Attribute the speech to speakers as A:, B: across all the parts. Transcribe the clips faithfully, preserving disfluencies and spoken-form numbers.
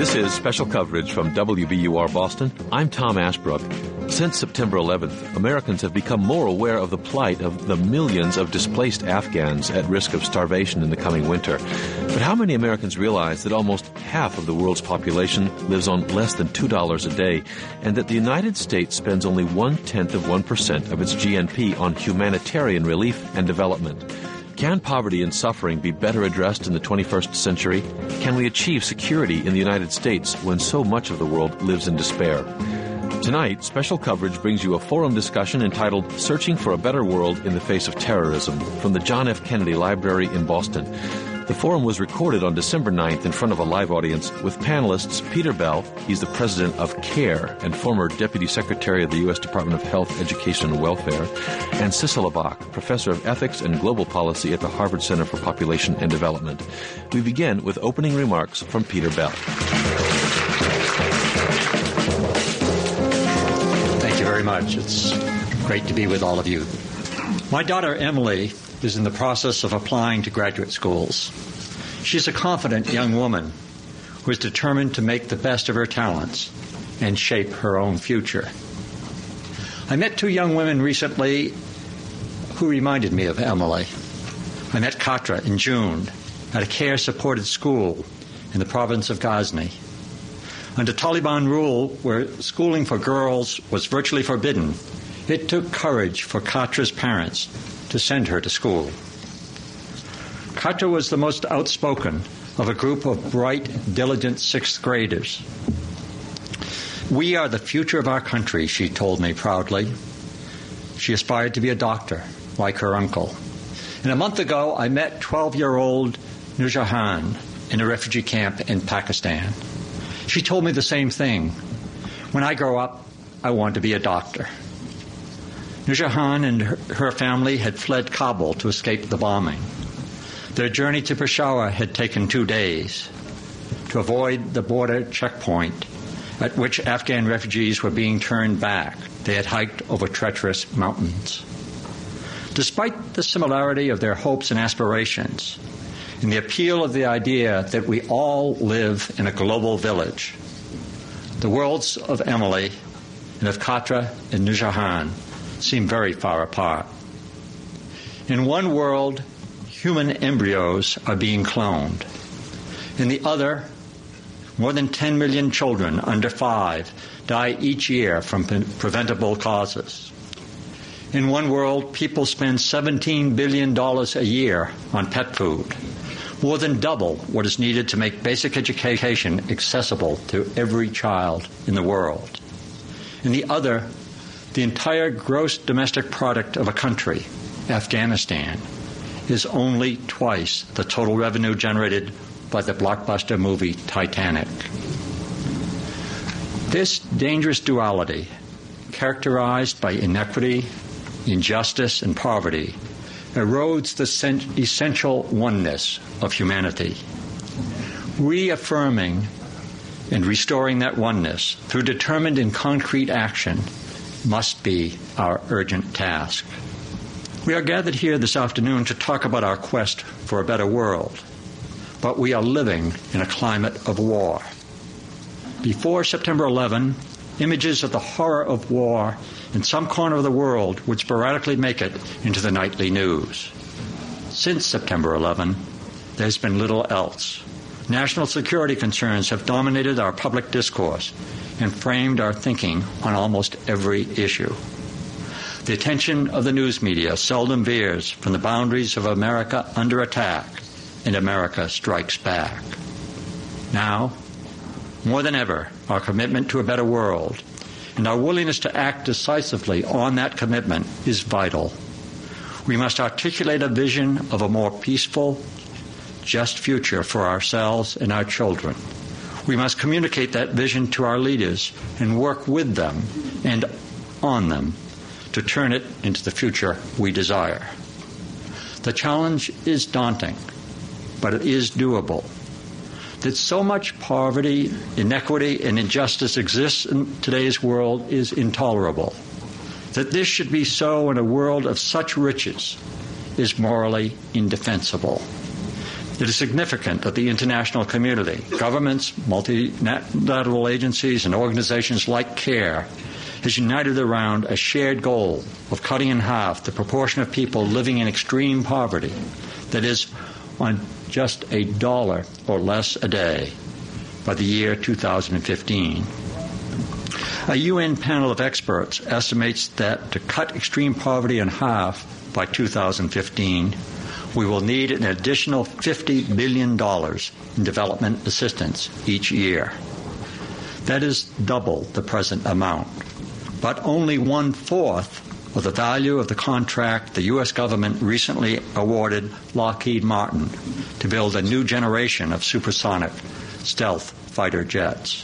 A: This is special coverage from W B U R Boston. I'm Tom Ashbrook. Since September eleventh, Americans have become more aware of the plight of the millions of displaced Afghans at risk of starvation in the coming winter. But how many Americans realize that almost half of the world's population lives on less than two dollars a day, and that the United States spends only one-tenth of one percent of its G N P on humanitarian relief and development? Can poverty and suffering be better addressed in the twenty-first century? Can we achieve security in the United States when so much of the world lives in despair? Tonight, special coverage brings you a forum discussion entitled Searching for a Better World in the Face of Terrorism from the John F. Kennedy Library in Boston. The forum was recorded on December ninth in front of a live audience with panelists Peter Bell, he's the president of CARE and former Deputy Secretary of the U S Department of Health, Education, and Welfare, and Cicely Bach, Professor of Ethics and Global Policy at the Harvard Center for Population and Development. We begin with opening remarks from Peter Bell.
B: Thank you very much. It's great to be with all of you. My daughter, Emily, is in the process of applying to graduate schools. She's a confident young woman who is determined to make the best of her talents and shape her own future. I met two young women recently who reminded me of Emily. I met Katra in June at a CARE-supported school in the province of Ghazni. Under Taliban rule, where schooling for girls was virtually forbidden, it took courage for Katra's parents to send her to school. Katra was the most outspoken of a group of bright, diligent sixth graders. We are the future of our country, she told me proudly. She aspired to be a doctor, like her uncle. And a month ago, I met twelve-year-old Nurjahan in a refugee camp in Pakistan. She told me the same thing. When I grow up, I want to be a doctor. Nurjahan and her family had fled Kabul to escape the bombing. Their journey to Peshawar had taken two days. To avoid the border checkpoint at which Afghan refugees were being turned back, they had hiked over treacherous mountains. Despite the similarity of their hopes and aspirations, and the appeal of the idea that we all live in a global village, the worlds of Emily and of Katra and Nurjahan seem very far apart. In one world, human embryos are being cloned. In the other, more than ten million children under five die each year from pre- preventable causes. In one world, people spend seventeen billion dollars a year on pet food, more than double what is needed to make basic education accessible to every child in the world. In the other, the entire gross domestic product of a country, Afghanistan, is only twice the total revenue generated by the blockbuster movie Titanic. This dangerous duality, characterized by inequity, injustice, and poverty, erodes the essential oneness of humanity. Reaffirming and restoring that oneness through determined and concrete action must be our urgent task. We are gathered here this afternoon to talk about our quest for a better world, but we are living in a climate of war. Before September eleventh, images of the horror of war in some corner of the world would sporadically make it into the nightly news. Since September eleventh, there's been little else. National security concerns have dominated our public discourse and framed our thinking on almost every issue. The attention of the news media seldom veers from the boundaries of America under attack, and America strikes back. Now, more than ever, our commitment to a better world and our willingness to act decisively on that commitment is vital. We must articulate a vision of a more peaceful, just future for ourselves and our children. We must communicate that vision to our leaders and work with them and on them to turn it into the future we desire. The challenge is daunting, but it is doable. That so much poverty, inequity, and injustice exists in today's world is intolerable. That this should be so in a world of such riches is morally indefensible. It is significant that the international community, governments, multilateral agencies, and organizations like CARE, has united around a shared goal of cutting in half the proportion of people living in extreme poverty, that is, on just a dollar or less a day, by the year two thousand fifteen. A U N panel of experts estimates that to cut extreme poverty in half by two thousand fifteen, we will need an additional fifty billion dollars in development assistance each year. That is double the present amount, but only one-fourth of the value of the contract the U S government recently awarded Lockheed Martin to build a new generation of supersonic stealth fighter jets.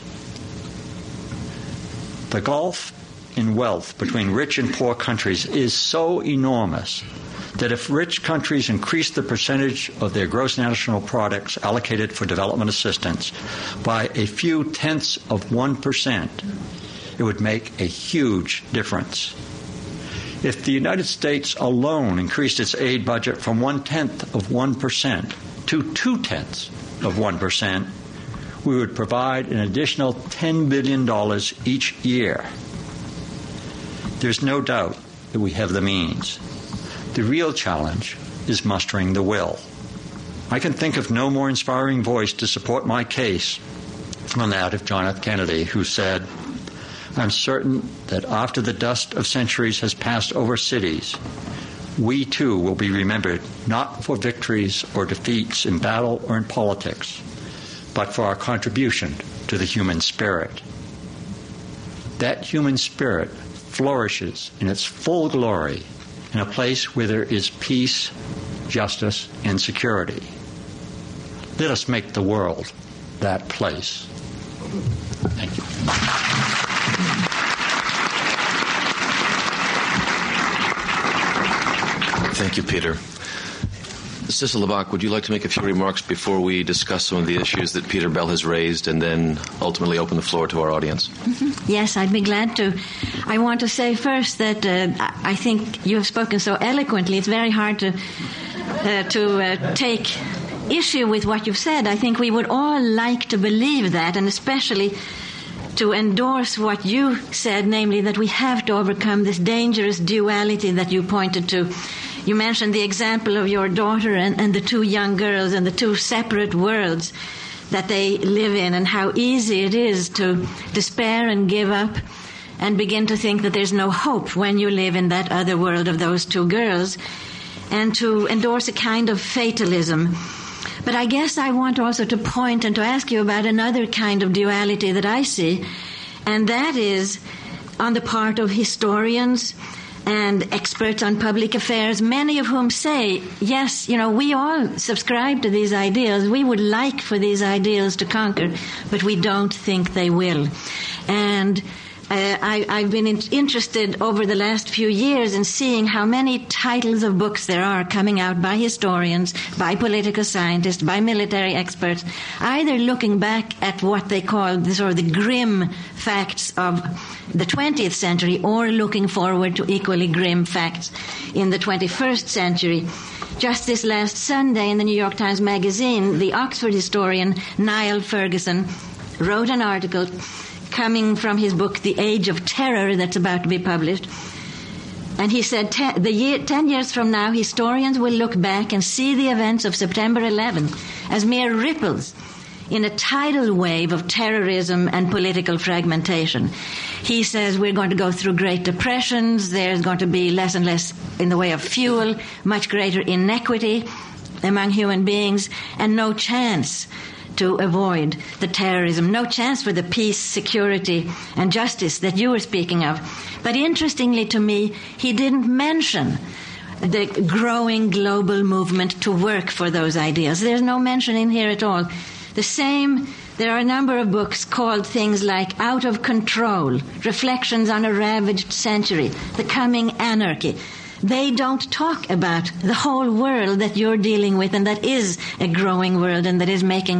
B: The gulf in wealth between rich and poor countries is so enormous that if rich countries increase the percentage of their gross national products allocated for development assistance by a few tenths of one percent, it would make a huge difference. If the United States alone increased its aid budget from one-tenth of one percent to two-tenths of one percent, we would provide an additional ten billion dollars each year. There's no doubt that we have the means. The real challenge is mustering the will. I can think of no more inspiring voice to support my case than that of John F. Kennedy, who said, "I'm certain that after the dust of centuries has passed over cities, we too will be remembered not for victories or defeats in battle or in politics, but for our contribution to the human spirit. That human spirit flourishes in its full glory in a place where there is peace, justice, and security. Let us make the world that place." Thank you.
A: Thank you, Peter. Cecil Labach, would you like to make a few remarks before we discuss some of the issues that Peter Bell has raised and then ultimately open the floor to our audience?
C: Mm-hmm. Yes, I'd be glad to. I want to say first that uh, I think you have spoken so eloquently. It's very hard to uh, to uh, take issue with what you've said. I think we would all like to believe that, and especially to endorse what you said, namely that we have to overcome this dangerous duality that you pointed to. You mentioned the example of your daughter and, and the two young girls and the two separate worlds that they live in, and how easy it is to despair and give up and begin to think that there's no hope when you live in that other world of those two girls, and to endorse a kind of fatalism. But I guess I want also to point and to ask you about another kind of duality that I see, and that is on the part of historians and experts on public affairs, many of whom say, yes, you know, we all subscribe to these ideals. We would like for these ideals to conquer, but we don't think they will. And Uh, I, I've been in, interested over the last few years in seeing how many titles of books there are coming out by historians, by political scientists, by military experts, either looking back at what they call the sort of the grim facts of the twentieth century, or looking forward to equally grim facts in the twenty-first century. Just this last Sunday in the New York Times Magazine, the Oxford historian Niall Ferguson wrote an article coming from his book, The Age of Terror, that's about to be published. And he said, ten, the year, ten years from now, historians will look back and see the events of September eleventh as mere ripples in a tidal wave of terrorism and political fragmentation. He says we're going to go through great depressions, there's going to be less and less in the way of fuel, much greater inequity among human beings, and no chance to avoid the terrorism, no chance for the peace, security, and justice that you were speaking of. But interestingly to me, he didn't mention the growing global movement to work for those ideas. There's no mention in here at all. The same, there are a number of books called things like Out of Control, Reflections on a Ravaged Century, The Coming Anarchy. They don't talk about the whole world that you're dealing with, and that is a growing world and that is making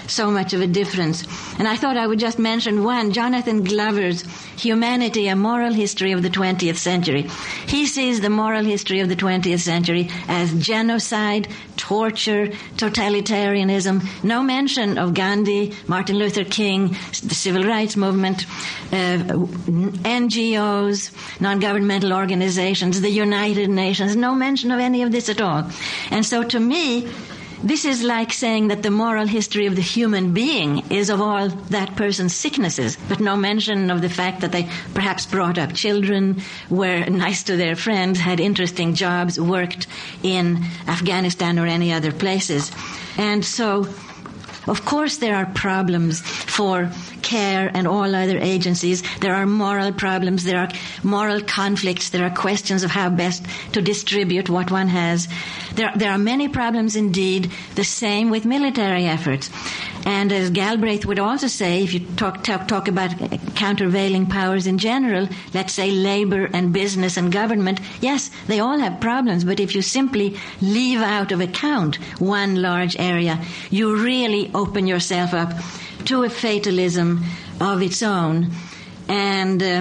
C: so much of a difference. And I thought I would just mention one, Jonathan Glover's Humanity, A Moral History of the twentieth Century. He sees the moral history of the twentieth century as genocide, torture, totalitarianism, no mention of Gandhi, Martin Luther King, the civil rights movement, uh, N G Os, non-governmental organizations, the United Nations, no mention of any of this at all. And so to me, this is like saying that the moral history of the human being is of all that person's sicknesses, but no mention of the fact that they perhaps brought up children, were nice to their friends, had interesting jobs, worked in Afghanistan or any other places. And so, of course, there are problems for CARE and all other agencies. There are moral problems, there are moral conflicts, there are questions of how best to distribute what one has. There, there are many problems indeed, the same with military efforts. And as Galbraith would also say, if you talk, talk, talk about countervailing powers in general, let's say labor and business and government, yes, they all have problems, but if you simply leave out of account one large area, you really open yourself up to a fatalism of its own. And uh,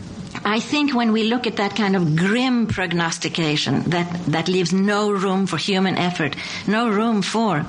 C: I think when we look at that kind of grim prognostication, that, that leaves no room for human effort, no room for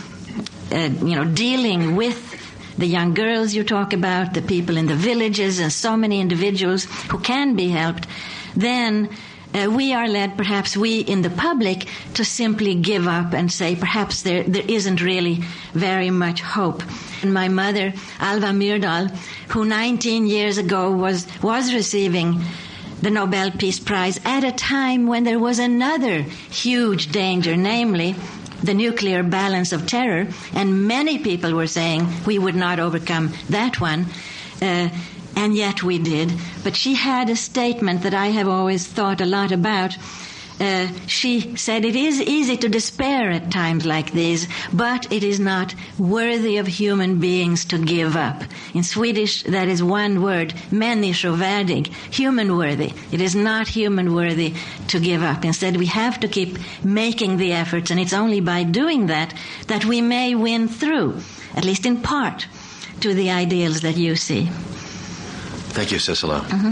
C: uh, you know, dealing with the young girls you talk about, the people in the villages, and so many individuals who can be helped, then Uh, we are led, perhaps we in the public, to simply give up and say perhaps there, there isn't really very much hope. And my mother, Alva Myrdal, who nineteen years ago was, was receiving the Nobel Peace Prize at a time when there was another huge danger, namely the nuclear balance of terror, and many people were saying we would not overcome that one. Uh, And yet we did. But she had a statement that I have always thought a lot about. Uh, she said, it is easy to despair at times like these, but it is not worthy of human beings to give up. In Swedish, that is one word, människovärdig, human worthy. It is not human worthy to give up. Instead, we have to keep making the efforts, and it's only by doing that that we may win through, at least in part, to the ideals that you see.
A: Thank you, Sissela.
C: Mm-hmm.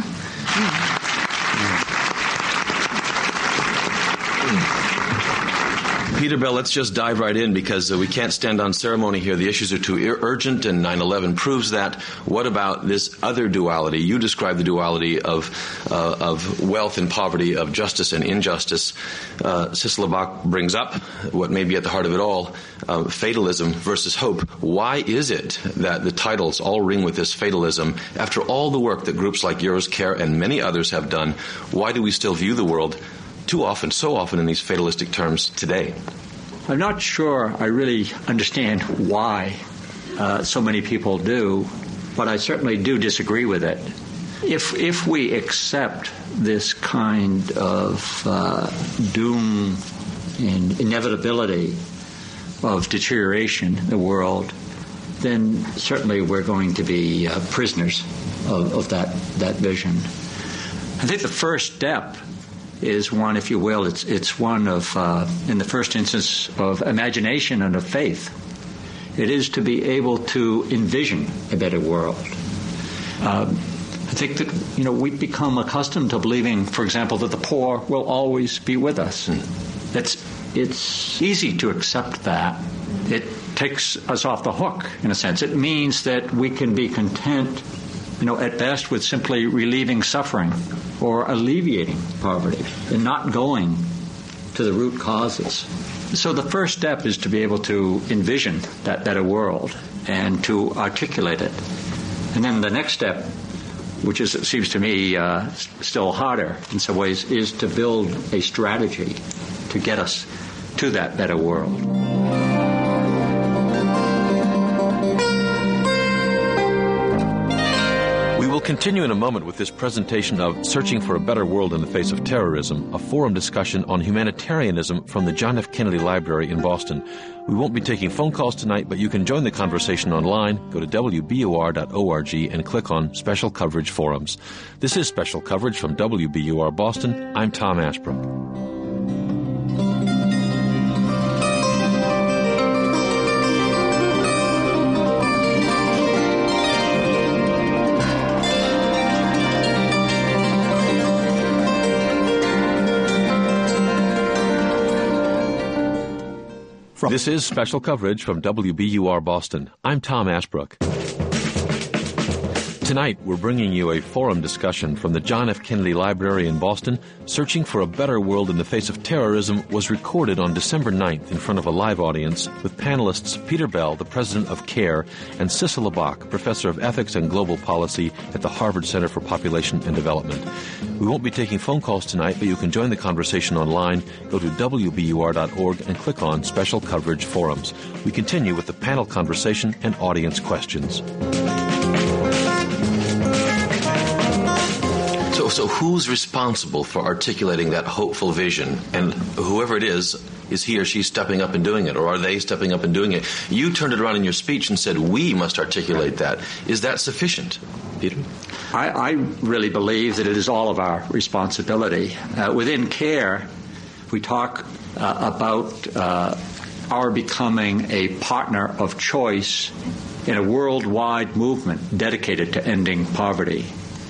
A: Peter Bell, let's just dive right in because uh, we can't stand on ceremony here. The issues are too ir- urgent, and nine eleven proves that. What about this other duality? You describe the duality of uh, of wealth and poverty, of justice and injustice. Uh, Sissela Bach brings up what may be at the heart of it all, uh, fatalism versus hope. Why is it that the titles all ring with this fatalism? After all the work that groups like yours, CARE, and many others have done, why do we still view the world too often, so often in these fatalistic terms today?
B: I'm not sure I really understand why uh, so many people do, but I certainly do disagree with it. If if we accept this kind of uh, doom and inevitability of deterioration in the world, then certainly we're going to be uh, prisoners of, of that, that vision. I think the first step is one, if you will, it's it's one of, uh, in the first instance, of imagination and of faith. It is to be able to envision a better world. Um, I think that, you know, we've become accustomed to believing, for example, that the poor will always be with us. It's, it's easy to accept that. It takes us off the hook, in a sense. It means that we can be content, you know, at best with simply relieving suffering or alleviating poverty and not going to the root causes. So the first step is to be able to envision that better world and to articulate it. And then the next step, which is, it seems to me, uh, still harder in some ways, is to build a strategy to get us to that better world.
A: We'll continue in a moment with this presentation of Searching for a Better World in the Face of Terrorism, a forum discussion on humanitarianism from the John F. Kennedy Library in Boston. We won't be taking phone calls tonight, but you can join the conversation online. Go to w b u r dot org and click on Special Coverage Forums. This is special coverage from W B U R Boston. I'm Tom Ashbrook.
B: From
A: this is special coverage from W B U R Boston. I'm Tom Ashbrook. Tonight, we're bringing you a forum discussion from the John F. Kennedy Library in Boston. Searching for a Better World in the Face of Terrorism was recorded on December ninth in front of a live audience with panelists Peter Bell, the president of CARE, and Sissel Labach, professor of ethics and global policy at the Harvard Center for Population and Development. We won't be taking phone calls tonight, but you can join the conversation online. Go to W B U R dot org and click on Special Coverage Forums. We continue with the panel conversation and audience questions.
D: So, so who's responsible for articulating that hopeful vision? And whoever it is, is he or she stepping up and doing it? Or are they stepping up and doing it? You turned it around in your speech and said, we must articulate that. Is that sufficient, Peter?
B: I, I really believe that it is all of our responsibility. Uh, within CARE, we talk uh, about uh, our becoming a partner of choice in a worldwide movement dedicated to ending poverty.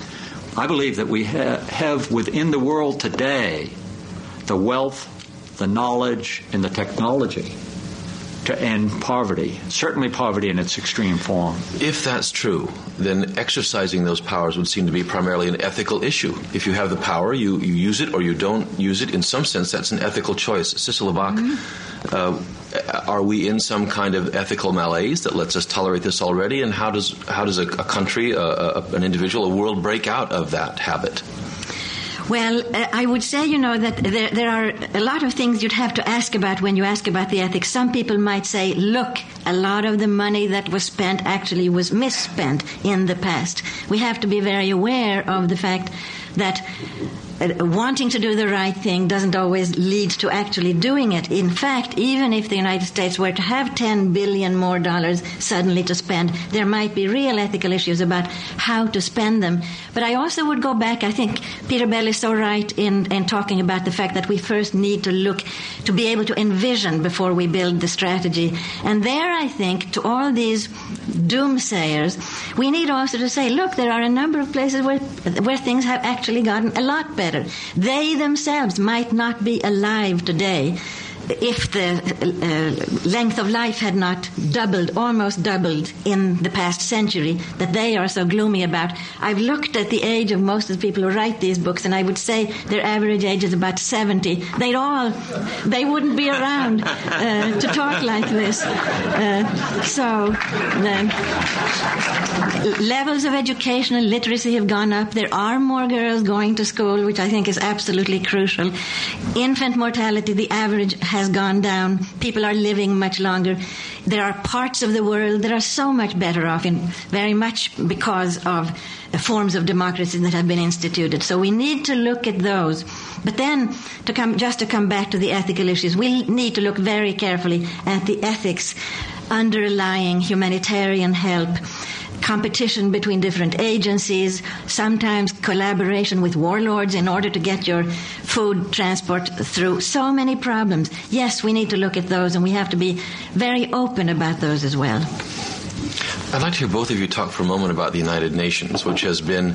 B: I believe that we ha- have within the world today the wealth, the knowledge, and the technology to end poverty, certainly poverty in its extreme form.
D: If that's true, then exercising those powers would seem to be primarily an ethical issue. If you have the power, you, you use it or you don't use it. In some sense, that's an ethical choice. Sissel Labach, mm-hmm. uh, are we in some kind of ethical malaise that lets us tolerate this already? And how does how does a, a country, a, a, an individual, a world break out of that habit?
C: Well, uh, I would say, you know, that there, there are a lot of things you'd have to ask about when you ask about the ethics. Some people might say, look, a lot of the money that was spent actually was misspent in the past. We have to be very aware of the fact that uh, wanting to do the right thing doesn't always lead to actually doing it. In fact, even if the United States were to have ten billion more dollars suddenly to spend, there might be real ethical issues about how to spend them. But I also would go back, I think Peter Bell is so right in, in talking about the fact that we first need to look, to be able to envision before we build the strategy. And there, I think, to all these doomsayers, we need also to say, look, there are a number of places where, where things have actually gotten a lot better. They themselves might not be alive today if the uh, length of life had not doubled, almost doubled in the past century that they are so gloomy about. I've looked at the age of most of the people who write these books, and I would say their average age is about seventy. They'd all, they wouldn't be around uh, to talk like this. Uh, so the levels of education and literacy have gone up. There are more girls going to school, which I think is absolutely crucial. Infant mortality, the average has has gone down. People are living much longer. There are parts of the world that are so much better off, in very much because of the forms of democracy that have been instituted. So we need to look at those. But then, to come, just to come back to the ethical issues, we need to look very carefully at the ethics underlying humanitarian help, competition between different agencies, sometimes collaboration with warlords in order to get your food transport through. So many problems. Yes, we need to look at those, and we have to be very open about those as well.
D: I'd like to hear both of you talk for a moment about the United Nations, which has been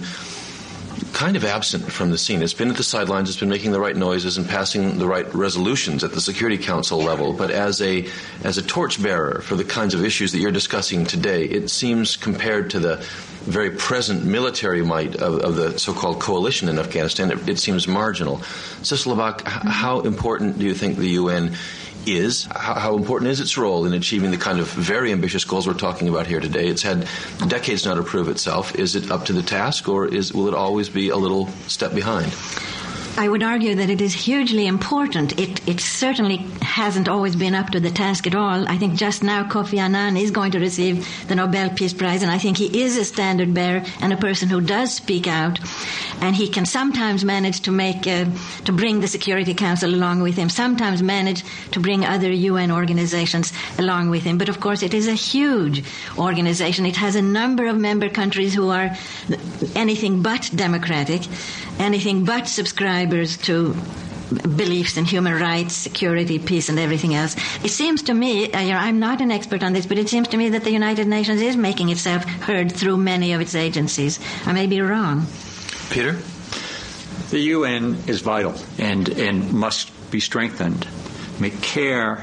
D: kind of absent from the scene. It's been at the sidelines, it's been making the right noises and passing the right resolutions at the Security Council level, but as a as a torchbearer for the kinds of issues that you're discussing today, it seems, compared to the very present military might of, of the so-called coalition in Afghanistan, it, it seems marginal. Sissel Labach, mm-hmm. how important do you think the U N is? How, how important is its role in achieving the kind of very ambitious goals we're talking about here today? It's had decades now to prove itself. Is it up to the task, or is will it always be a little step behind?
C: I would argue that it is hugely important. It, it certainly hasn't always been up to the task at all. I think just now Kofi Annan is going to receive the Nobel Peace Prize, and I think he is a standard bearer and a person who does speak out. And he can sometimes manage to make, uh, to bring the Security Council along with him, sometimes manage to bring other U N organizations along with him. But of course, it is a huge organization. It has a number of member countries who are anything but democratic, anything but subscribers to beliefs in human rights, security, peace, and everything else. It seems to me, uh, I'm not an expert on this, but it seems to me that the United Nations is making itself heard through many of its agencies. I may be wrong.
D: Peter?
B: The U N is vital and, and must be strengthened. Make CARE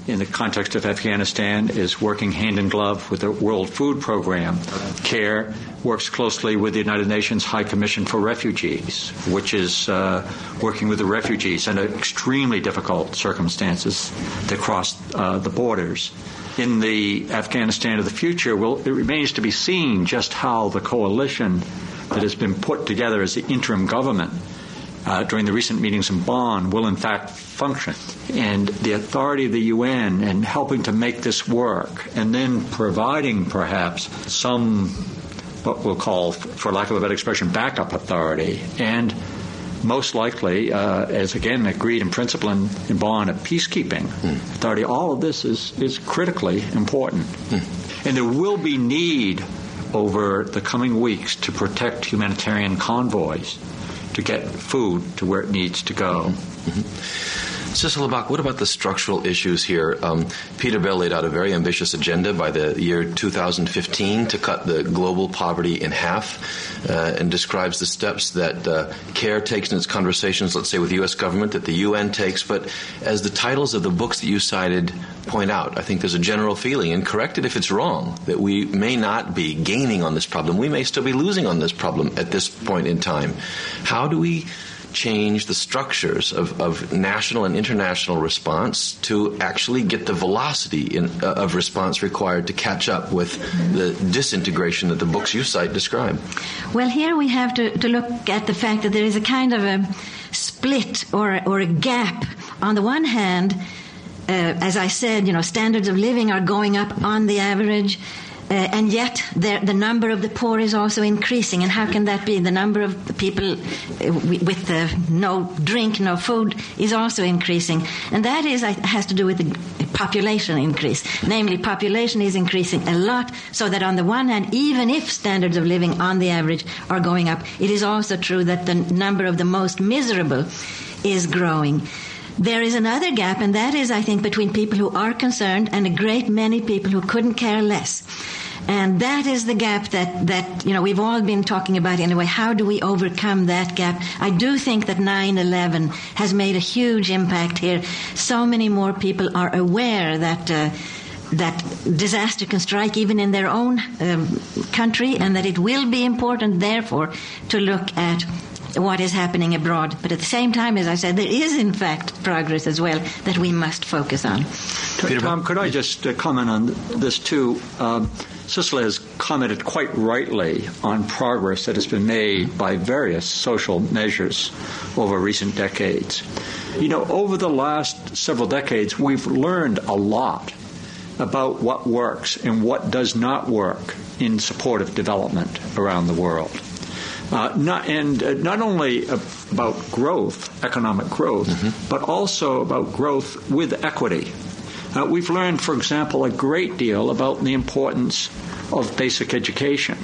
B: in the context of Afghanistan, is working hand in glove with the World Food Program. CARE works closely with the United Nations High Commission for Refugees, which is uh, working with the refugees under extremely difficult circumstances that cross uh, the borders. In the Afghanistan of the future, well, it remains to be seen just how the coalition that has been put together as the interim government uh, during the recent meetings in Bonn will in fact function. And the authority of the U N and helping to make this work, and then providing perhaps some, what we'll call, for lack of a better expression, backup authority, and most likely, uh, as again agreed in principle in, in Bonn, at peacekeeping mm. authority. All of this is, is critically important. Mm. And there will be need over the coming weeks to protect humanitarian convoys to get food to where it needs to go.
D: Mm-hmm. Cicely Bach, what about the structural issues here? Um, Peter Bell laid out a very ambitious agenda by the year two thousand fifteen to cut the global poverty in half, uh, and describes the steps that uh, CARE takes in its conversations, let's say, with the U S government, that the U N takes. But as the titles of the books that you cited point out, I think there's a general feeling, and correct it if it's wrong, that we may not be gaining on this problem. We may still be losing on this problem at this point in time. How do we change the structures of, of national and international response to actually get the velocity in, uh, of response required to catch up with the disintegration that the books you cite describe?
C: Well, here we have to, to look at the fact that there is a kind of a split or, or a gap. On the one hand, uh, as I said, you know, standards of living are going up on the average. Uh, and yet the, the number of the poor is also increasing. And how can that be? The number of the people uh, with uh, no drink, no food is also increasing. And that is uh, has to do with the population increase. Namely, population is increasing a lot, so that on the one hand, even if standards of living on the average are going up, it is also true that the number of the most miserable is growing. There is another gap, and that is, I think, between people who are concerned and a great many people who couldn't care less. And that is the gap that, that, you know, we've all been talking about in a way. How do we overcome that gap? I do think that nine eleven has made a huge impact here. So many more people are aware that uh, that disaster can strike even in their own um, country, and that it will be important, therefore, to look at what is happening abroad. But at the same time, as I said, there is, in fact, progress as well that we must focus on.
B: Peter, Tom, could I just uh, comment on this, too? Um, Cicely has commented quite rightly on progress that has been made by various social measures over recent decades. You know, over the last several decades, we've learned a lot about what works and what does not work in support of development around the world. Uh, not, and uh, not only about growth, economic growth, mm-hmm. but also about growth with equity. Uh, we've learned, for example, a great deal about the importance of basic education,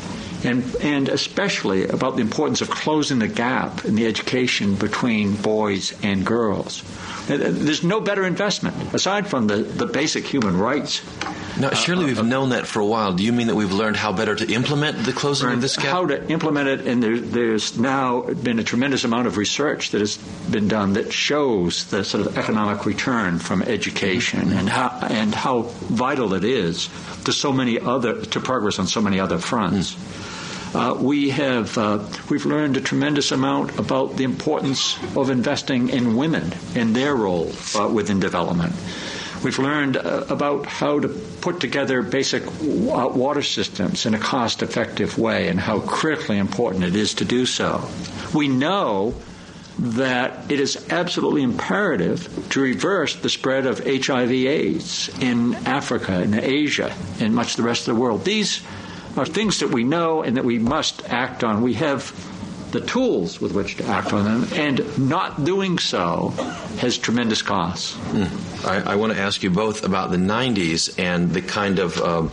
B: and and especially about the importance of closing the gap in the education between boys and girls. There's no better investment, aside from the, the basic human rights.
D: Now, surely uh, we've uh, known that for a while. Do you mean that we've learned how better to implement the closing of this gap?
B: How to implement it, and there, there's now been a tremendous amount of research that has been done that shows the sort of economic return from education and how and how vital it is to so many other to progress on so many other fronts. Mm. Uh, we have uh, we've learned a tremendous amount about the importance of investing in women and their role uh, within development. We've learned uh, about how to put together basic w- water systems in a cost-effective way and how critically important it is to do so. We know that it is absolutely imperative to reverse the spread of H I V AIDS in Africa, in Asia, and much of the rest of the world. These are things that we know and that we must act on. We have the tools with which to act on them, and not doing so has tremendous costs.
D: Mm. I, I want to ask you both about the nineties and the kind of um,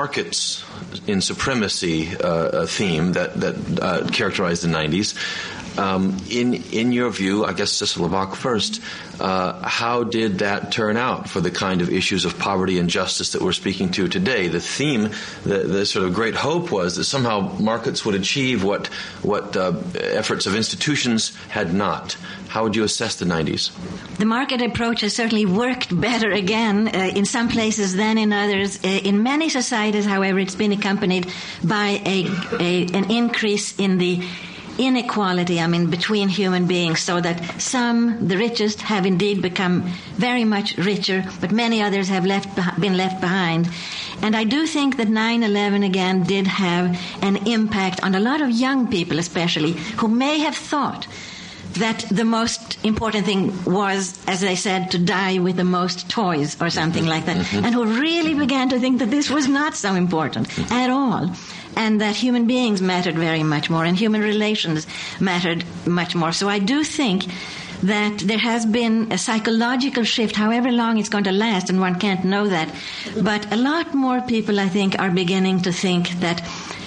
D: markets in supremacy uh, theme that, that uh, characterized the nineties. Um, in in your view, I guess Sissel Labacque first, uh, how did that turn out for the kind of issues of poverty and justice that we're speaking to today? The theme, the, the sort of great hope was that somehow markets would achieve what what uh, efforts of institutions had not. How would you assess the nineties?
C: The market approach has certainly worked better again uh, in some places than in others. Uh, in many societies, however, it's been accompanied by a, a an increase in the inequality, I mean, between human beings, so that some, the richest, have indeed become very much richer, but many others have left been left behind. And I do think that nine eleven again did have an impact on a lot of young people, especially, who may have thought that the most important thing was, as they said, to die with the most toys or something like that, mm-hmm. and who really began to think that this was not so important mm-hmm. at all, and that human beings mattered very much more, and human relations mattered much more. So I do think that there has been a psychological shift, however long it's going to last, and one can't know that. But a lot more people, I think, are beginning to think that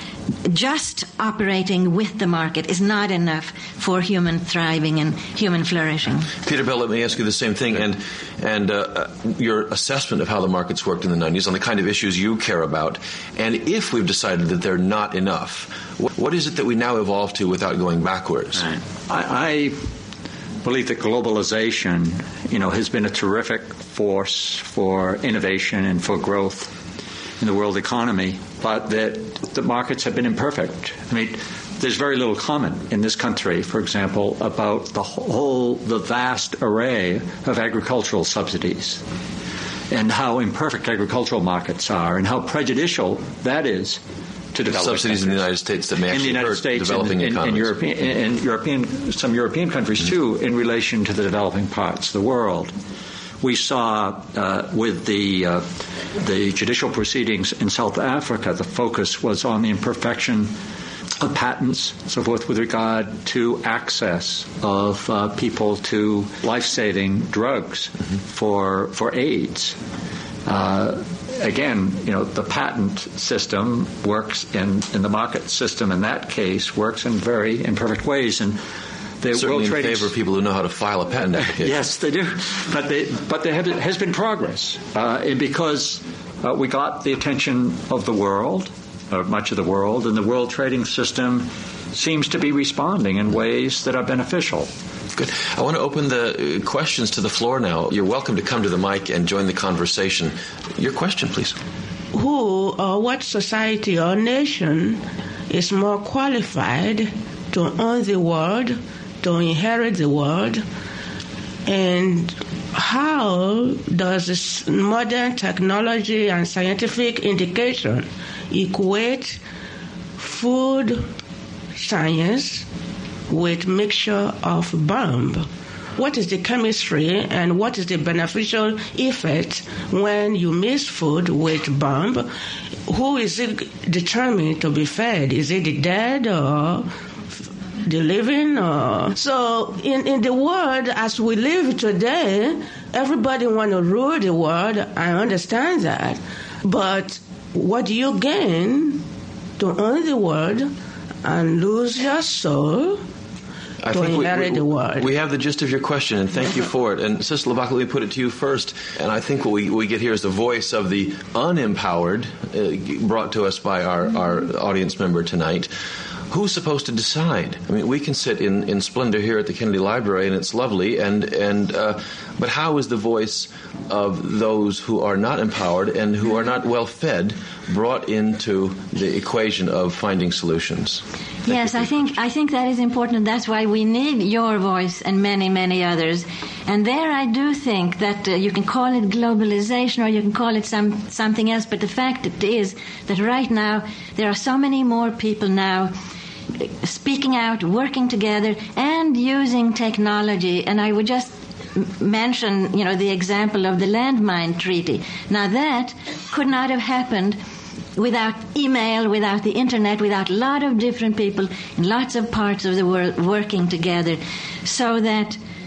C: just operating with the market is not enough for human thriving and human flourishing.
D: Peter Bell, let me ask you the same thing, and and uh, your assessment of how the markets worked in the nineties on the kind of issues you care about, and if we've decided that they're not enough, what, what is it that we now evolve to without going backwards?
B: Right. I, I believe that globalization, you know, has been a terrific force for innovation and for growth in the world economy, but that the markets have been imperfect. I mean, there's very little comment in this country, for example, about the whole, the vast array of agricultural subsidies and how imperfect agricultural markets are and how prejudicial that is to developing
D: subsidies countries. In the United States that may actually
B: in the United
D: hurt
B: States
D: developing
B: and,
D: economies.
B: And European, and European, some European countries, mm-hmm. too, in relation to the developing parts of the world. We saw uh, with the uh, the judicial proceedings in South Africa, the focus was on the imperfection of patents, so forth, with regard to access of uh, people to life-saving drugs mm-hmm. for for AIDS. Uh, again, you know, the patent system works in, in the market system in that case works in very imperfect ways, and the
D: certainly
B: World
D: in
B: Trading
D: favor of people who know how to file a patent application.
B: Yes, they do. But they, but there have, has been progress uh, because uh, we got the attention of the world, or much of the world, and the World Trading System seems to be responding in ways that are beneficial.
D: Good. I want to open the questions to the floor now. You're welcome to come to the mic and join the conversation. Your question, please.
E: Who or what society or nation is more qualified to own the world, to inherit the world, and how does this modern technology and scientific indication equate food science with mixture of bomb? What is the chemistry and what is the beneficial effect when you mix food with bomb? Who is it determined to be fed? Is it the dead or the living? Or... So in, in the world as we live today, everybody want to rule the world. I understand that. But what do you gain to own the world and lose your soul
D: I
E: to
D: think
E: inherit
D: we, we,
E: the world?
D: We have the gist of your question, and thank you for it. And Sissel Labacque, let me put it to you first. And I think what we, we get here is the voice of the unempowered, uh, brought to us by our, our audience member tonight. Who's supposed to decide? I mean, we can sit in, in splendor here at the Kennedy Library, and it's lovely. And and uh, but how is the voice of those who are not empowered and who are not well fed brought into the equation of finding solutions? Thank
C: yes, I think I think that is important. That's why we need your voice and many, many others. And there, I do think that uh, you can call it globalization or you can call it some something else. But the fact it is that right now there are so many more people now speaking out, working together, and using technology. And I would just mention, you know, the example of the landmine treaty. Now that could not have happened without email, without the internet, without a lot of different people in lots of parts of the world working together, so that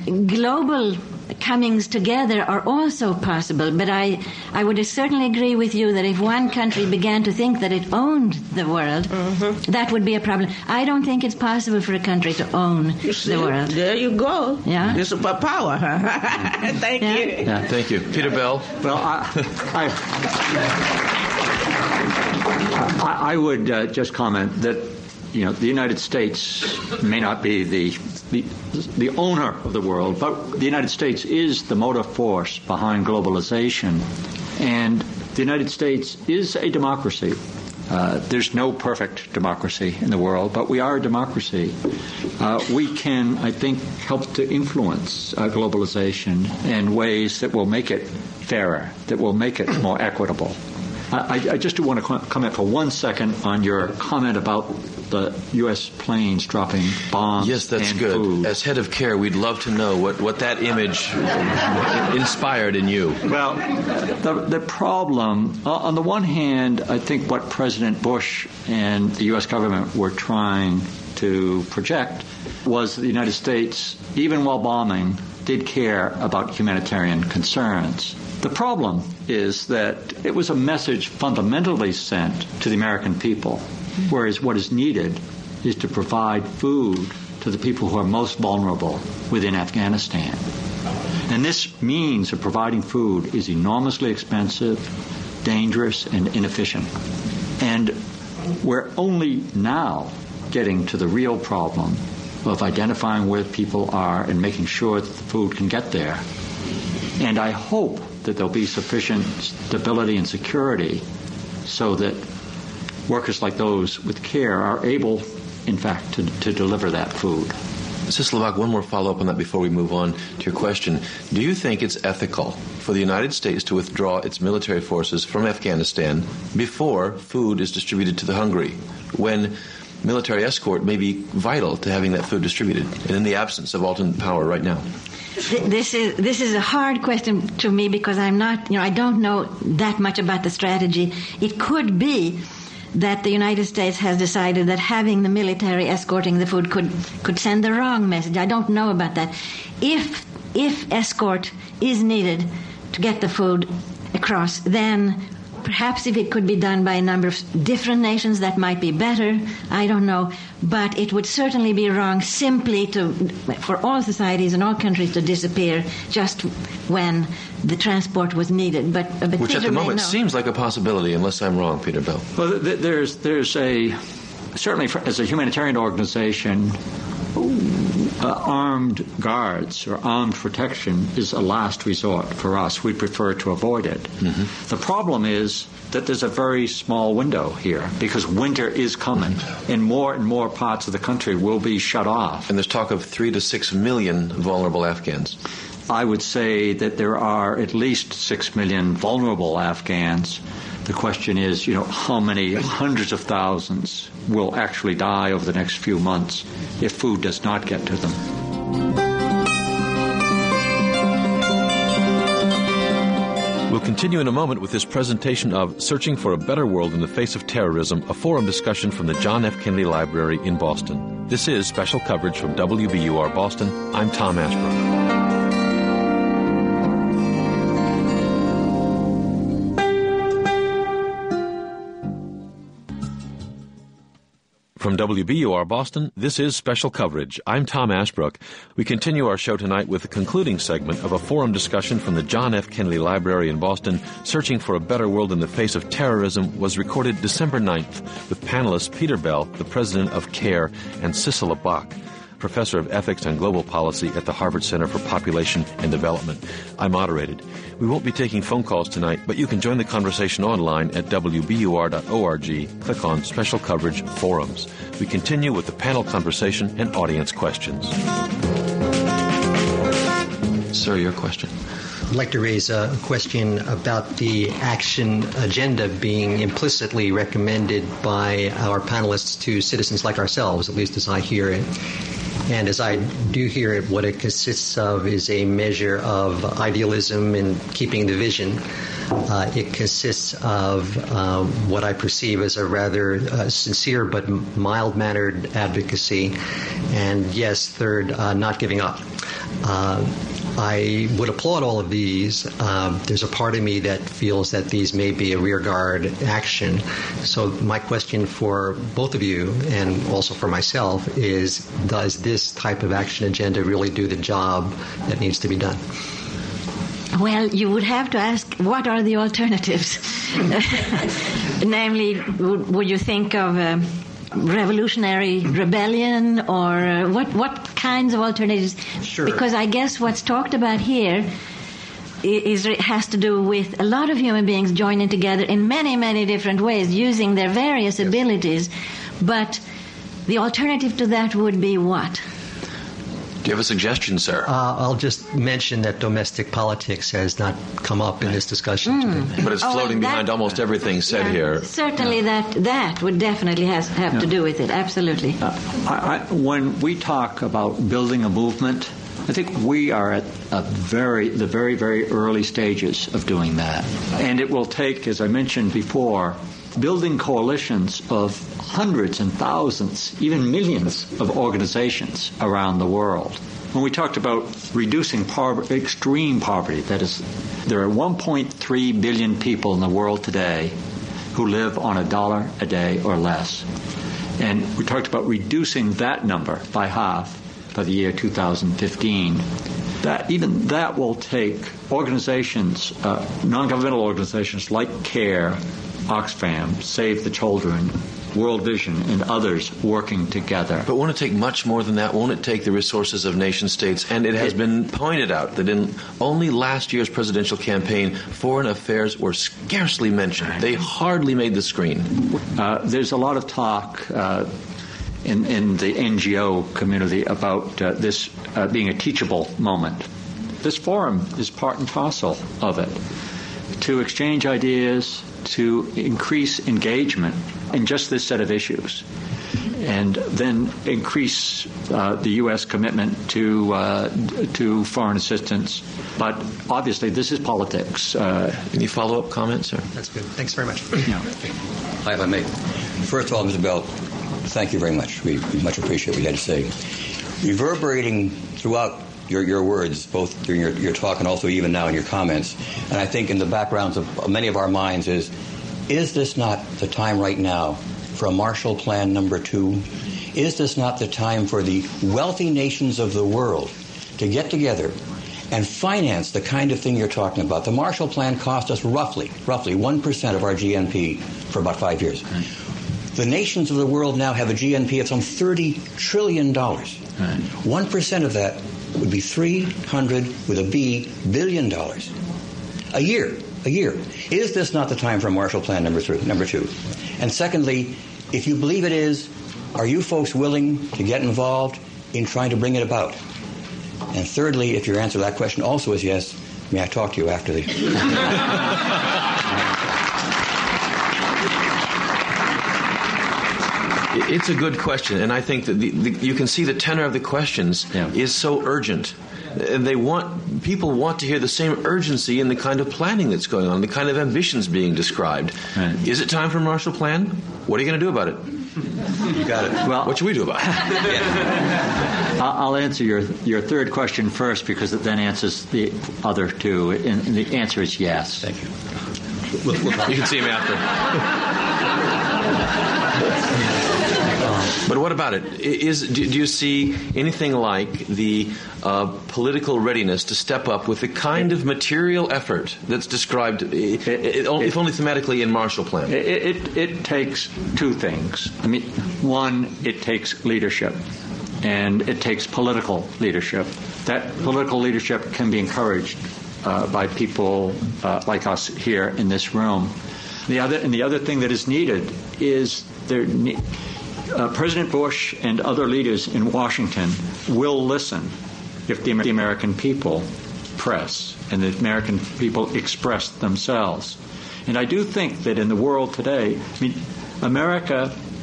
C: global comings together are also possible, but I, I would certainly agree with you that if one country began to think that it owned the world, mm-hmm. that would be a problem. I don't think it's possible for a country to own
E: you see,
C: the world.
E: There you go.
C: Yeah.
E: The superpower. Thank
C: yeah.
E: you.
D: Yeah, thank you. Peter Bell.
B: Well, I, I, I would uh, just comment that, you know, the United States may not be the, the the owner of the world, but the United States is the motor force behind globalization, and the United States is a democracy. Uh, there's no perfect democracy in the world, but we are a democracy. Uh, we can, I think, help to influence uh, globalization in ways that will make it fairer, that will make it more equitable. I, I just do want to comment for one second on your comment about the U S planes dropping bombs.
D: Yes, that's
B: and
D: good.
B: Food.
D: As head of CARE, we'd love to know what, what that image inspired in you.
B: Well, the, the problem, uh, on the one hand, I think what President Bush and the U S government were trying to project was that the United States, even while bombing, did care about humanitarian concerns. The problem is that it was a message fundamentally sent to the American people, whereas what is needed is to provide food to the people who are most vulnerable within Afghanistan. And this means of providing food is enormously expensive, dangerous, and inefficient. And we're only now getting to the real problem of identifying where people are and making sure that the food can get there. And I hope that there'll be sufficient stability and security so that workers like those with CARE are able, in fact, to, to deliver that food.
D: Missus Slovak, one more follow-up on that before we move on to your question. Do you think it's ethical for the United States to withdraw its military forces from Afghanistan before food is distributed to the hungry, when military escort may be vital to having that food distributed, and in the absence of ultimate power right now?
C: This is this is a hard question to me because I'm not, you know, I don't know that much about the strategy. It could be that the United States has decided that having the military escorting the food could could send the wrong message. I don't know about that. If if escort is needed to get the food across, then perhaps if it could be done by a number of different nations, that might be better. I don't know. But it would certainly be wrong simply to, for all societies and all countries to disappear just when the transport was needed. But, but
D: Which
C: Peter
D: at the moment
C: know.
D: seems like a possibility, unless I'm wrong, Peter Bell.
B: Well, there's, there's a, certainly for, as a humanitarian organization, Uh, armed guards or armed protection is a last resort for us. We prefer to avoid it. Mm-hmm. The problem is that there's a very small window here because winter is coming and more and more parts of the country will be shut off.
D: And there's talk of three to six million vulnerable Afghans.
B: I would say that there are at least six million vulnerable Afghans. The question is, you know, how many hundreds of thousands will actually die over the next few months if food does not get to them.
A: We'll continue in a moment with this presentation of Searching for a Better World in the Face of Terrorism, a forum discussion from the John F. Kennedy Library in Boston. This is special coverage from W B U R Boston. I'm Tom Ashbrook. From W B U R Boston, this is Special Coverage. I'm Tom Ashbrook. We continue our show tonight with the concluding segment of a forum discussion from the John F. Kennedy Library in Boston. Searching for a Better World in the Face of Terrorism was recorded December ninth with panelists Peter Bell, the president of CARE, and Sissela Bach, professor of ethics and global policy at the Harvard Center for Population and Development. I moderated. We won't be taking phone calls tonight, but you can join the conversation online at W B U R dot org. Click on Special Coverage Forums. We continue with the panel conversation and audience questions.
D: Sir, your question.
F: I'd like to raise a question about the action agenda being implicitly recommended by our panelists to citizens like ourselves, at least as I hear it. And as I do hear it, what it consists of is a measure of idealism in keeping the vision. Uh, it consists of um, what I perceive as a rather uh, sincere but mild-mannered advocacy. And yes, third, uh, not giving up. Uh, I would applaud all of these. Um, there's a part of me that feels that these may be a rearguard action. So my question for both of you and also for myself is, does this type of action agenda really do the job that needs to be done?
C: Well, you would have to ask, what are the alternatives? Namely, would, would you think of a revolutionary rebellion, or uh, what, what kinds of alternatives?
F: Sure.
C: Because I guess what's talked about here is, has to do with a lot of human beings joining together in many, many different ways, using their various yes. abilities. But the alternative to that would be what?
D: Do you have a suggestion, sir?
F: Uh, I'll just mention that domestic politics has not come up in this discussion
C: mm.
F: today.
D: But it's floating oh, that, behind almost everything said
C: yeah,
D: here.
C: Certainly yeah. that that would definitely has, have yeah. to do with it, absolutely.
B: Uh, I, I, when we talk about building a movement, I think we are at a very, the very, very early stages of doing that. And it will take, as I mentioned before, building coalitions of hundreds and thousands, even millions of organizations around the world. When we talked about reducing poverty, extreme poverty, that is, there are one point three billion people in the world today who live on a dollar a day or less. And we talked about reducing that number by half by the year two thousand fifteen. That even that will take organizations, uh, non-governmental organizations like CARE, Oxfam, Save the Children, World Vision, and others working together.
D: But won't it take much more than that? Won't it take the resources of nation states? And it has it, been pointed out that in only last year's presidential campaign, foreign affairs were scarcely mentioned. They hardly made the screen.
B: Uh, there's a lot of talk uh, in, in the N G O community about uh, this uh, being a teachable moment. This forum is part and parcel of it, to exchange ideas, to increase engagement in just this set of issues, and then increase uh, the U S commitment to uh, to foreign assistance. But obviously, this is politics. Uh,
D: Any follow-up comments, sir?
F: That's good. Thanks very much.
B: Yeah.
G: Hi, if I may. First of all, Mister Bell, thank you very much. We, we much appreciate what you had to say. Reverberating throughout Your, your words, both during your, your talk and also even now in your comments, and I think in the backgrounds of many of our minds is, is this not the time right now for a Marshall Plan number two? Is this not the time for the wealthy nations of the world to get together and finance the kind of thing you're talking about? The Marshall Plan cost us roughly, roughly one percent of our G N P for about five years. Right. The nations of the world now have a G N P of some thirty trillion dollars. Right. one percent of that would be three hundred with a B billion dollars a year. A year. Is this not the time for Marshall Plan number three, number two? And secondly, if you believe it is, are you folks willing to get involved in trying to bring it about? And thirdly, if your answer to that question also is yes, may I talk to you after the...
D: It's a good question, and I think that the, the, you can see the tenor of the questions yeah. is so urgent. And they want people want to hear the same urgency in the kind of planning that's going on, the kind of ambitions being described. Right. Is it time for a Marshall Plan? What are you going to do about it?
G: You got it.
D: Well, what should we do about it?
B: yeah. I'll answer your your third question first, because it then answers the other two, and the answer is yes.
G: Thank you.
D: We'll, we'll, you can see him after. But what about it? Is do, do you see anything like the uh, political readiness to step up with the kind of material effort that's described, it, it, it, if only thematically, in Marshall Plan?
B: It, it, it takes two things. I mean, one, it takes leadership, and it takes political leadership. That political leadership can be encouraged uh, by people uh, like us here in this room. The other, and the other thing that is needed is there. Ne- Uh, President Bush and other leaders in Washington will listen if the, the American people press and the American people express themselves. And I do think that in the world today, I mean, America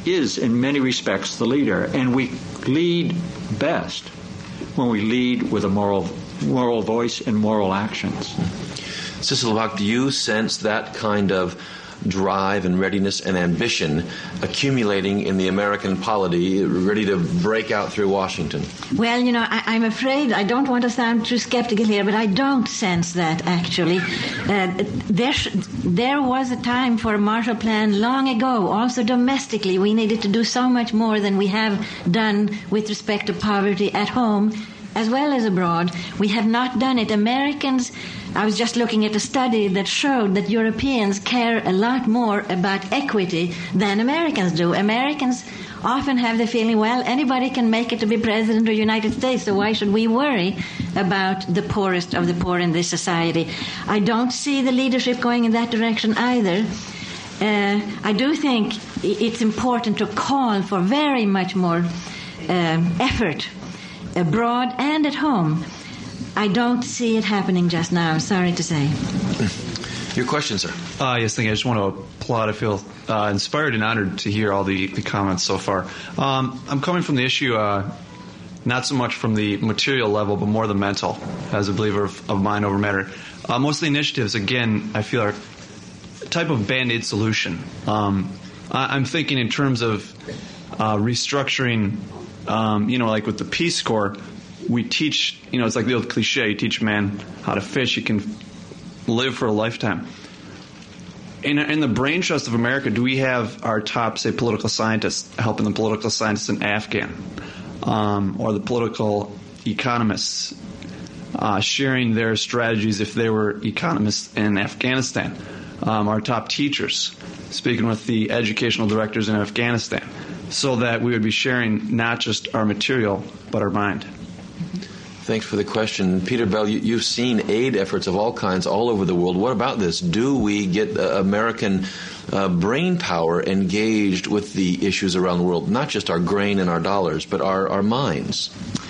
B: is, in many respects, the leader, and we lead best when we lead with a moral moral voice and moral actions.
D: Sister LeBlanc, do you sense that kind of drive and readiness and ambition accumulating in the American polity, ready to break out through Washington?
C: Well, you know, I, I'm afraid, I don't want to sound too skeptical here, but I don't sense that, actually. Uh, there, sh- there was a time for a Marshall Plan long ago. Also domestically, we needed to do so much more than we have done with respect to poverty at home as well as abroad. We have not done it. Americans, I was just looking at a study that showed that Europeans care a lot more about equity than Americans do. Americans often have the feeling, well, anybody can make it to be president of the United States, so why should we worry about the poorest of the poor in this society? I don't see the leadership going in that direction either. Uh, I do think it's important to call for very much more um, effort abroad and at home. I don't see it happening just now, I'm sorry to say.
D: Your question, sir.
H: Uh, yes, thank you. I just want to applaud. I feel uh, inspired and honored to hear all the, the comments so far. Um, I'm coming from the issue uh, not so much from the material level, but more the mental, as a believer of, of mind over matter. Uh, most of the initiatives, again, I feel are a type of Band-Aid solution. Um, I, I'm thinking in terms of uh, restructuring, um, you know, like with the Peace Corps, we teach, you know, it's like the old cliche, you teach a man how to fish, you can live for a lifetime. In, in the brain trust of America, do we have our top, say, political scientists helping the political scientists in Afghan, um, or the political economists uh, sharing their strategies if they were economists in Afghanistan? Um, our top teachers speaking with the educational directors in Afghanistan, so that we would be sharing not just our material, but our mind.
D: Thanks for the question. Peter Bell, you, you've seen aid efforts of all kinds all over the world. What about this? Do we get uh, American uh, brain power engaged with the issues around the world? Not just our grain and our dollars, but our, our minds.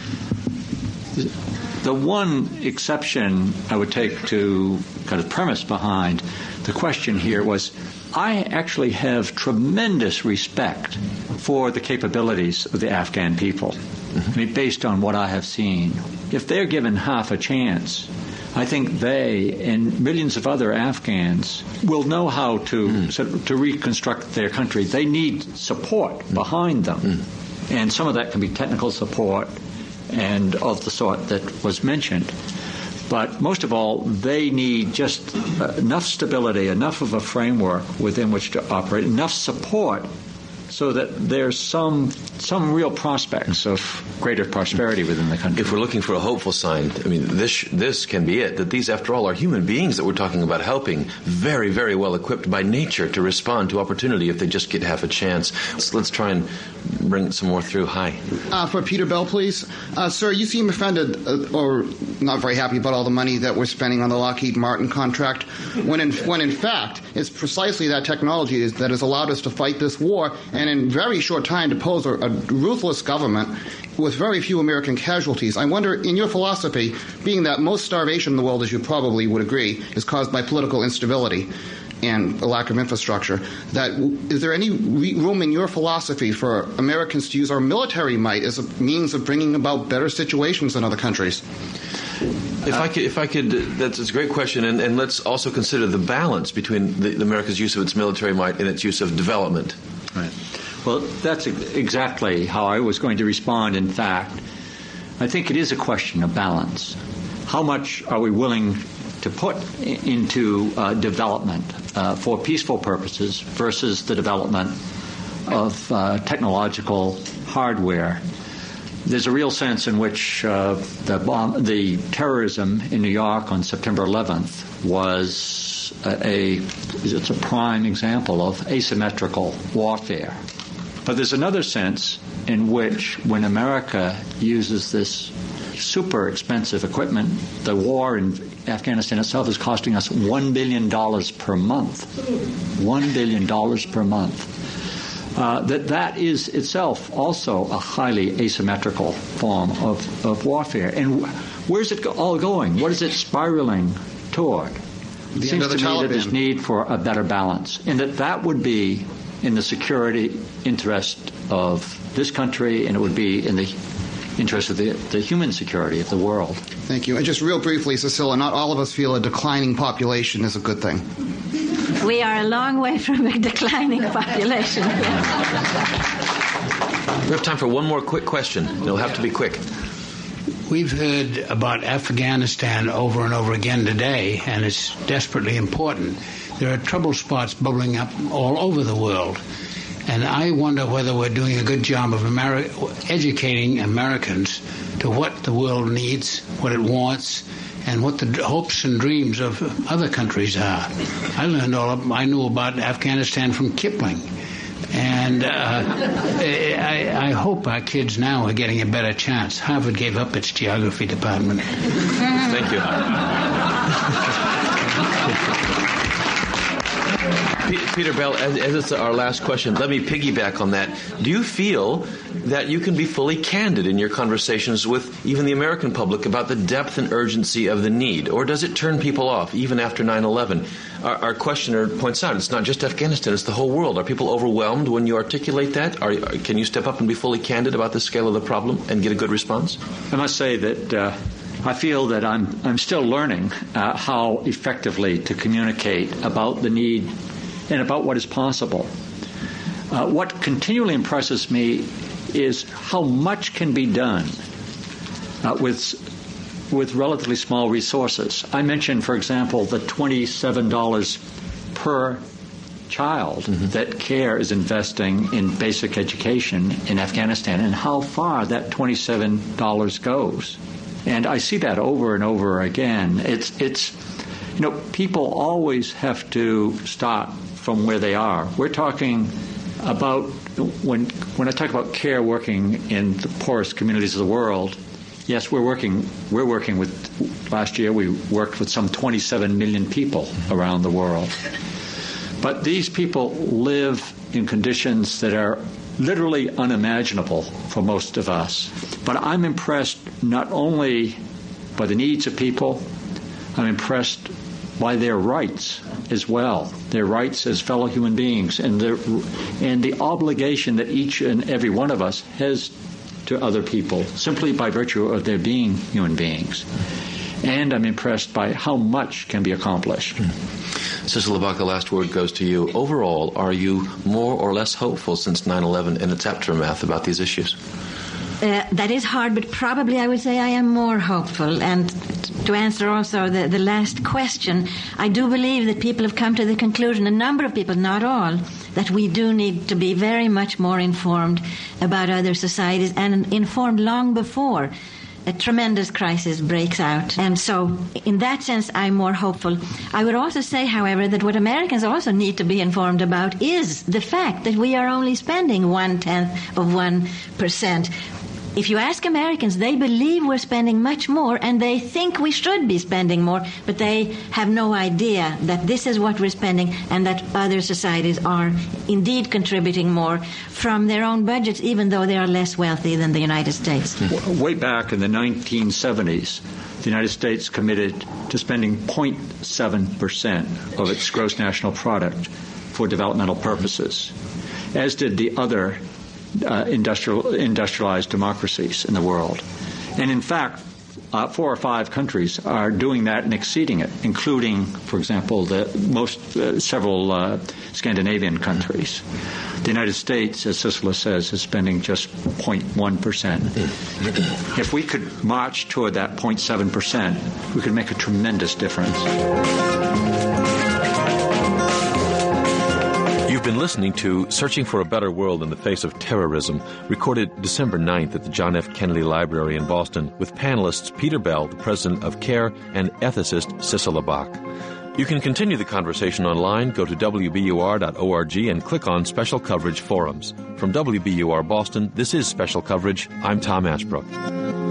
B: The one exception I would take to kind of premise behind the question here was, I actually have tremendous respect for the capabilities of the Afghan people. I mean, based on what I have seen. If they're given half a chance, I think they and millions of other Afghans will know how to mm. so, to reconstruct their country. They need support mm. behind them. Mm. And some of that can be technical support and of the sort that was mentioned. But most of all, they need just uh, enough stability, enough of a framework within which to operate, enough support so that there's some some real prospects of greater prosperity within the country.
D: If we're looking for a hopeful sign, I mean, this this can be it, that these, after all, are human beings that we're talking about helping, very, very well equipped by nature to respond to opportunity if they just get half a chance. So let's try and bring some more through. Hi.
I: Uh, for Peter Bell, please. Uh, sir, you seem offended uh, or not very happy about all the money that we're spending on the Lockheed Martin contract, when in, when in fact it's precisely that technology is, that has allowed us to fight this war and in very short time to pose a, a ruthless government with very few American casualties. I wonder, in your philosophy, being that most starvation in the world, as you probably would agree, is caused by political instability and a lack of infrastructure, that is there any re- room in your philosophy for Americans to use our military might as a means of bringing about better situations in other countries?
D: If I could, if I could, that's a great question, and, and let's also consider the balance between the, America's use of its military might and its use of development.
B: Right. Well, that's exactly how I was going to respond. In fact, I think it is a question of balance. How much are we willing to put into uh, development uh, for peaceful purposes versus the development of uh, technological hardware? There's a real sense in which uh, the bomb, the terrorism in New York on September eleventh was a, a it's a prime example of asymmetrical warfare. But there's another sense in which when America uses this super expensive equipment, the war in Afghanistan itself is costing us one billion dollars per month. one billion dollars per month. Uh, that that is itself also a highly asymmetrical form of, of warfare. And where's it go- all going? What is it spiraling toward?
I: The
B: it seems to me
I: Taliban.
B: that there's need for a better balance, and that that would be in the security interest of this country, and it would be in the interest of the, the human security of the world.
I: Thank you. And just real briefly, Cecilia, not all of us feel a declining population is a good thing.
C: We are a long way from a declining population.
D: We have time for one more quick question. It'll have to be quick.
J: We've heard about Afghanistan over and over again today, and it's desperately important. There are trouble spots bubbling up all over the world, and I wonder whether we're doing a good job of Ameri- educating Americans to what the world needs, what it wants, and what the hopes and dreams of other countries are. I learned all of, I knew about Afghanistan from Kipling. And uh, I, I hope our kids now are getting a better chance. Harvard gave up its geography department.
D: Thank you. Peter Bell, as, as it's our last question, let me piggyback on that. Do you feel that you can be fully candid in your conversations with even the American public about the depth and urgency of the need? Or does it turn people off, even after nine eleven? Our, our questioner points out it's not just Afghanistan, it's the whole world. Are people overwhelmed when you articulate that? Are, can you step up and be fully candid about the scale of the problem and get a good response?
B: I must say that uh, I feel that I'm, I'm still learning uh, how effectively to communicate about the need and about what is possible. Uh, what continually impresses me is how much can be done uh, with with relatively small resources. I mentioned, for example, the twenty-seven dollars per child mm-hmm. that CARE is investing in basic education in Afghanistan, and how far that twenty-seven dollars goes. And I see that over and over again. It's it's you know, people always have to start from where they are. We're talking about, when when I talk about CARE working in the poorest communities of the world, yes, we're working we're working with, last year we worked with some twenty-seven million people around the world. But these people live in conditions that are literally unimaginable for most of us. But I'm impressed not only by the needs of people, I'm impressed by their rights as well, their rights as fellow human beings, and their, and the obligation that each and every one of us has to other people simply by virtue of their being human beings. And I'm impressed by how much can be accomplished.
D: Cecil LeBach, the last word goes to you. Overall, are you more or less hopeful since nine eleven and its aftermath about these issues?
C: Uh, that is hard, but probably I would say I am more hopeful. And to answer also the, the last question, I do believe that people have come to the conclusion, a number of people, not all, that we do need to be very much more informed about other societies, and informed long before a tremendous crisis breaks out. And so, in that sense, I'm more hopeful. I would also say, however, that what Americans also need to be informed about is the fact that we are only spending one-tenth of one percent. If you ask Americans, they believe we're spending much more, and they think we should be spending more, but they have no idea that this is what we're spending and that other societies are indeed contributing more from their own budgets, even though they are less wealthy than the United States.
B: Way back in the nineteen seventies, the United States committed to spending zero point seven percent of its gross national product for developmental purposes, as did the other Uh, industrial, industrialized democracies in the world. And in fact, uh, four or five countries are doing that and exceeding it, including, for example, the most uh, several uh, Scandinavian countries. The United States, as Cicely says, is spending just zero point one percent. If we could march toward that zero point seven percent, we could make a tremendous difference.
A: You've been listening to Searching for a Better World in the Face of Terrorism, recorded December ninth at the John F. Kennedy Library in Boston, with panelists Peter Bell, the president of CARE, and ethicist Cecil LeBach. You can continue the conversation online. Go to W B U R dot org and click on Special Coverage Forums. From W B U R Boston, this is Special Coverage. I'm Tom Ashbrook.